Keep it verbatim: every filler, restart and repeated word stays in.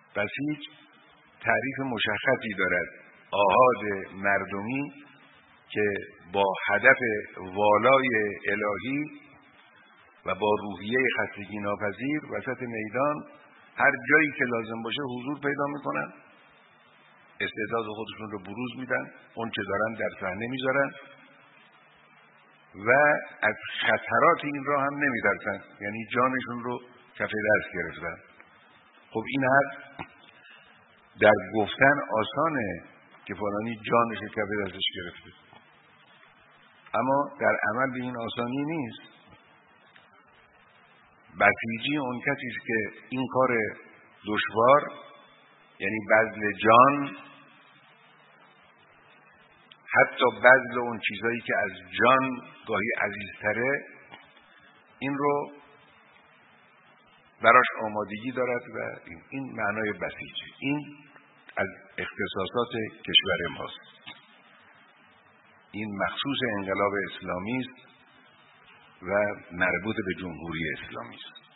بسیج تعریف مشخصی دارد: آحاد مردمی که با هدف والای الهی و با روحیه خستگی ناپذیر وسط میدان هر جایی که لازم باشه حضور پیدا میکنن، استعداد خودشون رو بروز میدن، اون چه دارن در صحنه میذارن و از خطرات این راه هم نمیترسن، یعنی جانشون رو کف دست گرفتن. خب این هر در گفتن آسانه که فلانی جانش رو کف دستش گرفته، اما در عمل به این آسانی نیست. بسیجی اون کسی است که این کار دشوار، یعنی بذل جان، حتی بذل اون چیزایی که از جان گاهی عزیزتره، این رو براش آمادگی دارد و این, این معنای بسیجه. این از اختصاصات کشور ماست. این مخصوص انقلاب اسلامی است و مربوط به جمهوری اسلامی است.